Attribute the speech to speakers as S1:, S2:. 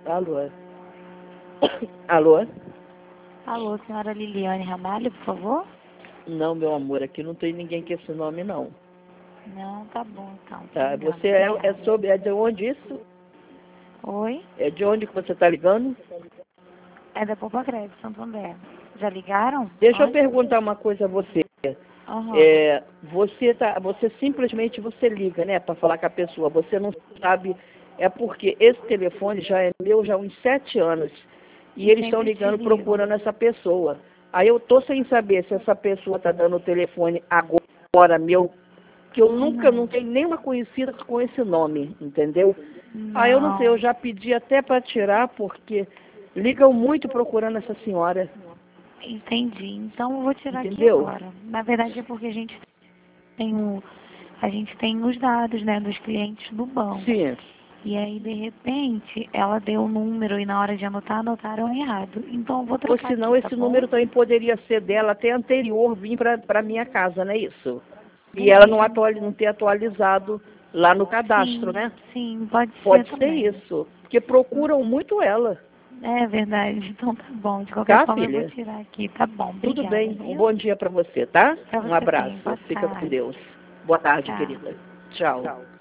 S1: Alô? Alô?
S2: Alô, senhora Liliane Ramalho, por favor?
S1: Não, meu amor, aqui não tem ninguém com esse nome, não.
S2: Não, tá bom, então.
S1: Tá,
S2: Obrigada,
S1: você
S2: obrigada.
S1: é de onde isso?
S2: Oi?
S1: É de onde que você está ligando?
S2: É da Poupa Crédito, Santo André. Já ligaram?
S1: Deixa eu
S2: Antes?
S1: perguntar uma coisa a você.
S2: Aham.
S1: Você simplesmente você liga, né, para falar com a pessoa. Você não sabe, é porque esse telefone já é meu já há uns 7 anos. E eles estão
S2: Sempre te
S1: ligando
S2: ligo.
S1: procurando essa pessoa. Aí eu tô sem saber se essa pessoa está dando o telefone agora meu, que eu nunca, não tenho nenhuma conhecida com esse nome, entendeu? Aí eu não sei, eu
S2: Não,
S1: já pedi até para tirar, porque ligam muito procurando essa senhora,
S2: entendi. Então eu vou tirar aqui
S1: entendeu?
S2: agora. Na verdade é porque a gente tem os dados, né, dos clientes do banco.
S1: Sim.
S2: E aí, de repente, ela deu o número e na hora de anotar, anotaram errado. Então eu vou
S1: Ou
S2: trocar
S1: senão
S2: aqui, tá
S1: esse
S2: bom?
S1: número também poderia ser dela até anterior vir para minha casa, não é isso? E ela não,
S2: Beleza.
S1: não ter atualizado lá no cadastro,
S2: Sim,
S1: né?
S2: sim, pode ser
S1: Pode ser
S2: também.
S1: isso, porque procuram muito ela,
S2: É verdade, então tá bom. De qualquer
S1: tá,
S2: forma eu vou
S1: filha?
S2: tirar aqui, tá bom.
S1: Tudo
S2: Obrigada,
S1: bem, um
S2: viu?
S1: bom dia para você, tá?
S2: Pra
S1: Um
S2: você também.
S1: abraço,
S2: Boa
S1: fica com
S2: tarde.
S1: Deus. Boa tarde,
S2: Tchau.
S1: querida. Tchau.